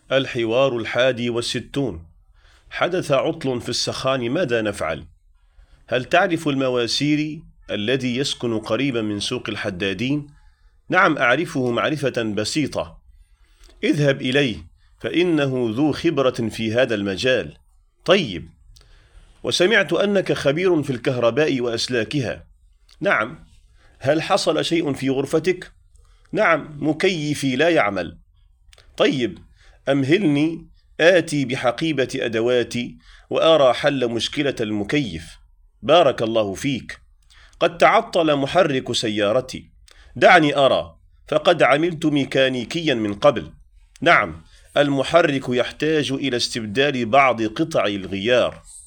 الحوار 61. حدث عطل في السخان، ماذا نفعل؟ هل تعرف المواسيري الذي يسكن قريبا من سوق الحدادين؟ نعم، أعرفه معرفة بسيطة. اذهب إليه فإنه ذو خبرة في هذا المجال. طيب، وسمعت أنك خبير في الكهرباء وأسلاكها. نعم. هل حصل شيء في غرفتك؟ نعم، مكيفي لا يعمل. طيب، أمهلني آتي بحقيبة أدواتي وأرى حل مشكلة المكيف. بارك الله فيك. قد تعطل محرك سيارتي، دعني أرى، فقد عملت ميكانيكيا من قبل. نعم، المحرك يحتاج إلى استبدال بعض قطع الغيار.